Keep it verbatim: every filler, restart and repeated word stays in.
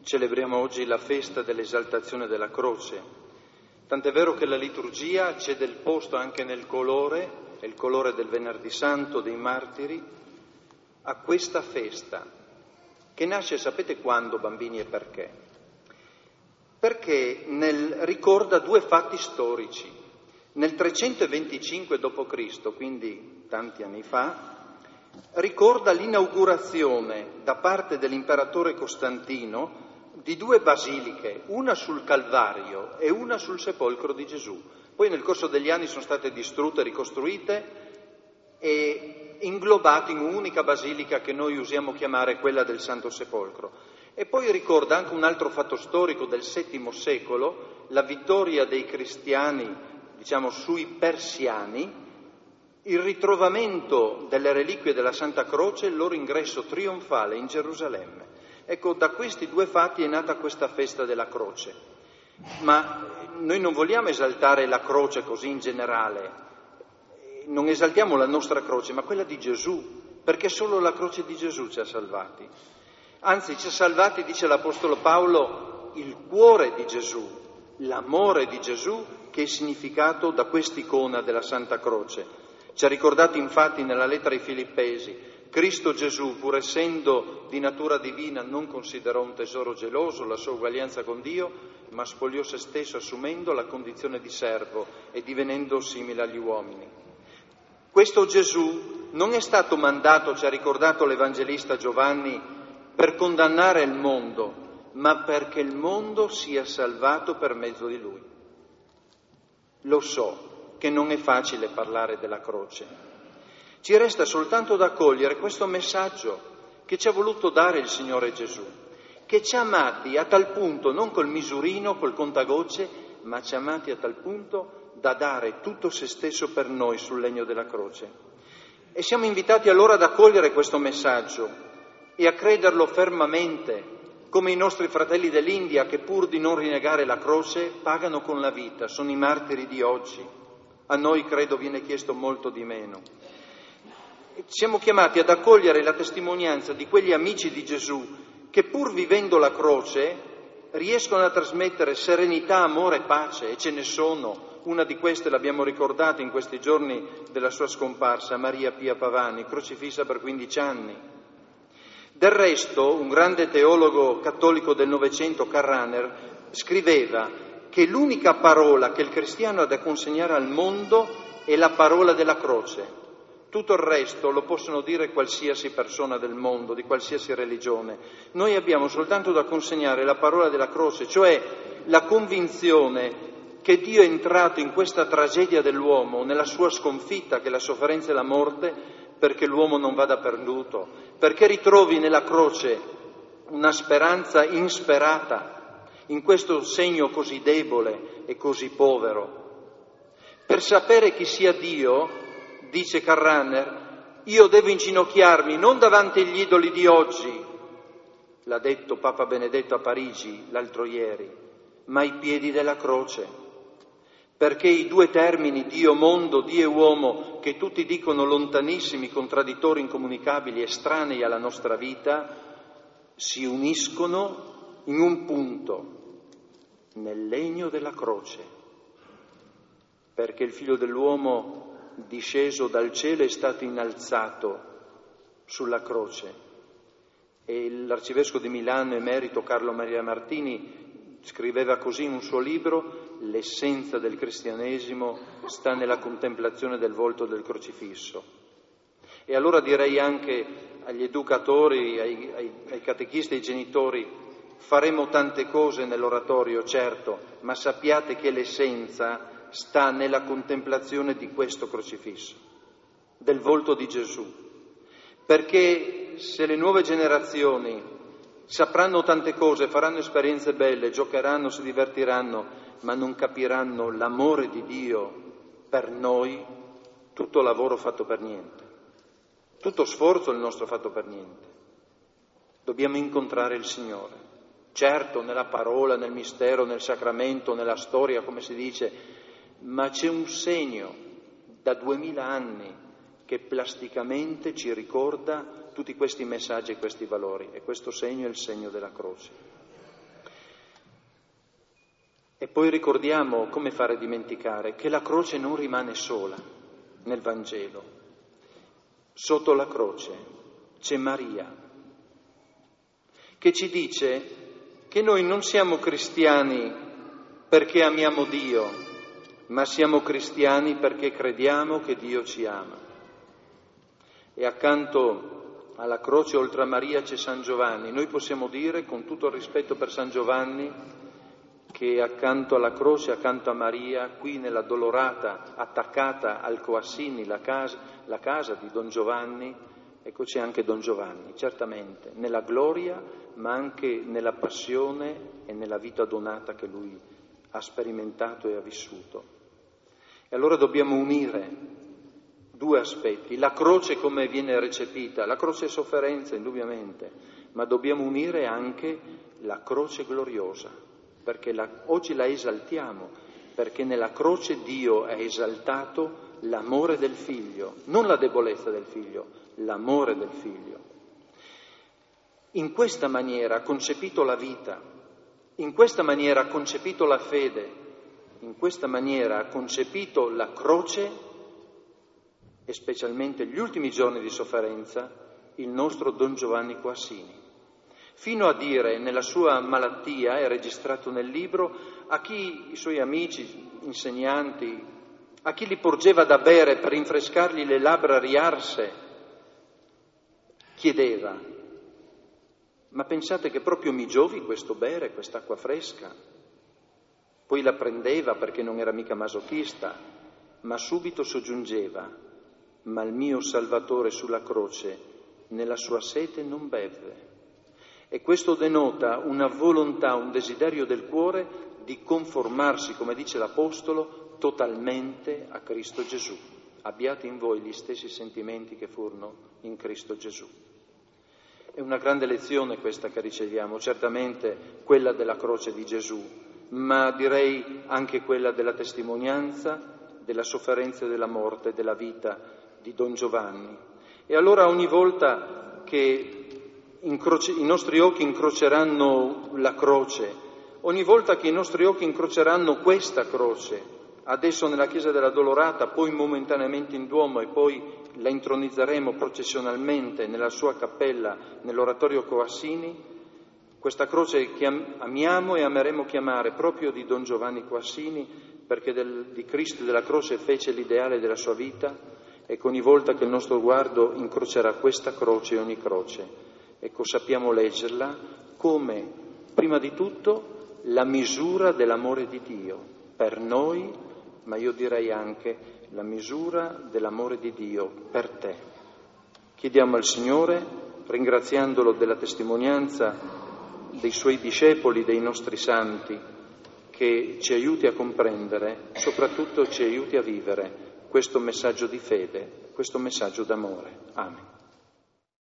celebriamo oggi la festa dell'esaltazione della croce. Tant'è vero che la liturgia c'è del posto anche nel colore, è il colore del Venerdì Santo, dei martiri, a questa festa, che nasce, sapete quando, bambini, e perché? Perché nel, ricorda due fatti storici. Nel trecentoventicinque dopo Cristo, quindi tanti anni fa, ricorda l'inaugurazione da parte dell'imperatore Costantino di due basiliche, una sul Calvario e una sul sepolcro di Gesù. Poi nel corso degli anni sono state distrutte, ricostruite e inglobate in un'unica basilica che noi usiamo chiamare quella del Santo Sepolcro. E poi ricorda anche un altro fatto storico del settimo secolo, la vittoria dei cristiani, diciamo, sui persiani, il ritrovamento delle reliquie della Santa Croce e il loro ingresso trionfale in Gerusalemme. Ecco, da questi due fatti è nata questa festa della croce. Ma noi non vogliamo esaltare la croce così in generale, non esaltiamo la nostra croce, ma quella di Gesù, perché solo la croce di Gesù ci ha salvati. Anzi, ci ha salvati, dice l'Apostolo Paolo, il cuore di Gesù, l'amore di Gesù, che è significato da quest'icona della Santa Croce. Ci ha ricordato infatti nella lettera ai Filippesi, Cristo Gesù, pur essendo di natura divina, non considerò un tesoro geloso la sua uguaglianza con Dio, ma spogliò se stesso assumendo la condizione di servo e divenendo simile agli uomini. Questo Gesù non è stato mandato, ci ha ricordato l'Evangelista Giovanni, per condannare il mondo, ma perché il mondo sia salvato per mezzo di Lui. Lo so che non è facile parlare della croce. Ci resta soltanto da cogliere questo messaggio che ci ha voluto dare il Signore Gesù, che ci ha amati a tal punto, non col misurino, col contagocce, ma ci ha amati a tal punto da dare tutto se stesso per noi sul legno della croce. E siamo invitati allora ad accogliere questo messaggio e a crederlo fermamente, come i nostri fratelli dell'India che pur di non rinnegare la croce pagano con la vita, sono i martiri di oggi. A noi credo viene chiesto molto di meno. Siamo chiamati ad accogliere la testimonianza di quegli amici di Gesù che pur vivendo la croce riescono a trasmettere serenità, amore e pace, e ce ne sono. Una di queste l'abbiamo ricordata in questi giorni della sua scomparsa, Maria Pia Pavani, crocifissa per quindici anni. Del resto, un grande teologo cattolico del Novecento, Carraner, scriveva che l'unica parola che il cristiano ha da consegnare al mondo è la parola della croce. Tutto il resto lo possono dire qualsiasi persona del mondo, di qualsiasi religione. Noi abbiamo soltanto da consegnare la parola della croce, cioè la convinzione che Dio è entrato in questa tragedia dell'uomo, nella sua sconfitta, che è la sofferenza e la morte, perché l'uomo non vada perduto, perché ritrovi nella croce una speranza insperata, in questo segno così debole e così povero. Per sapere chi sia Dio, dice Carraner, io devo inginocchiarmi non davanti agli idoli di oggi, l'ha detto Papa Benedetto a Parigi l'altro ieri, ma ai piedi della croce, perché i due termini Dio mondo, Dio e uomo, che tutti dicono lontanissimi, contraddittori, incomunicabili, estranei alla nostra vita, si uniscono in un punto, nel legno della croce, perché il Figlio dell'uomo disceso dal cielo è stato innalzato sulla croce. E l'arcivescovo di Milano emerito Carlo Maria Martini scriveva così in un suo libro: l'essenza del cristianesimo sta nella contemplazione del volto del crocifisso. E allora direi anche agli educatori, ai, ai, ai catechisti e ai genitori: faremo tante cose nell'oratorio, certo, ma sappiate che l'essenza sta nella contemplazione di questo crocifisso, del volto di Gesù, perché se le nuove generazioni sapranno tante cose, faranno esperienze belle, giocheranno, si divertiranno, ma non capiranno l'amore di Dio per noi, tutto lavoro fatto per niente, tutto sforzo il nostro fatto per niente. Dobbiamo incontrare il Signore, certo nella parola, nel mistero, nel sacramento, nella storia, come si dice, ma c'è un segno da duemila anni che plasticamente ci ricorda tutti questi messaggi e questi valori, e questo segno è il segno della croce. E poi ricordiamo, come fare dimenticare, che la croce non rimane sola nel Vangelo. Sotto la croce c'è Maria, che ci dice che noi non siamo cristiani perché amiamo Dio, ma siamo cristiani perché crediamo che Dio ci ama. E accanto alla croce, oltre a Maria, c'è San Giovanni. Noi possiamo dire, con tutto il rispetto per San Giovanni, che accanto alla croce, accanto a Maria, qui nella Dolorata, attaccata al Coassini, la casa, la casa di Don Giovanni, ecco c'è anche Don Giovanni, certamente, nella gloria, ma anche nella passione e nella vita donata che lui ha sperimentato e ha vissuto. E allora dobbiamo unire due aspetti: la croce come viene recepita, la croce è sofferenza indubbiamente, ma dobbiamo unire anche la croce gloriosa, perché la, oggi la esaltiamo, perché nella croce Dio ha esaltato l'amore del Figlio, non la debolezza del Figlio, l'amore del Figlio. In questa maniera ha concepito la vita, in questa maniera ha concepito la fede, in questa maniera ha concepito la croce e specialmente gli ultimi giorni di sofferenza il nostro Don Giovanni Coassini. Fino a dire, nella sua malattia, è registrato nel libro, a chi i suoi amici, insegnanti, a chi li porgeva da bere per rinfrescargli le labbra riarse, chiedeva: ma pensate che proprio mi giovi questo bere, quest'acqua fresca? Poi la prendeva perché non era mica masochista, ma subito soggiungeva: ma il mio Salvatore sulla croce nella sua sete non bevve. E questo denota una volontà, un desiderio del cuore di conformarsi, come dice l'Apostolo, totalmente a Cristo Gesù. Abbiate in voi gli stessi sentimenti che furono in Cristo Gesù. È una grande lezione questa che riceviamo, certamente quella della croce di Gesù, ma direi anche quella della testimonianza, della sofferenza e della morte, della vita di Don Giovanni. E allora ogni volta che Incroci, i nostri occhi incroceranno la croce, ogni volta che i nostri occhi incroceranno questa croce, adesso nella chiesa della Dolorata, poi momentaneamente in Duomo e poi la intronizzeremo processionalmente nella sua cappella, nell'oratorio Coassini, questa croce che amiamo e ameremo chiamare proprio di Don Giovanni Coassini, perché del, di Cristo e della croce fece l'ideale della sua vita, e ogni volta che il nostro sguardo incrocerà questa croce e ogni croce, ecco, sappiamo leggerla come, prima di tutto, la misura dell'amore di Dio per noi, ma io direi anche la misura dell'amore di Dio per te. Chiediamo al Signore, ringraziandolo della testimonianza dei Suoi discepoli, dei nostri santi, che ci aiuti a comprendere, soprattutto ci aiuti a vivere questo messaggio di fede, questo messaggio d'amore. Amen.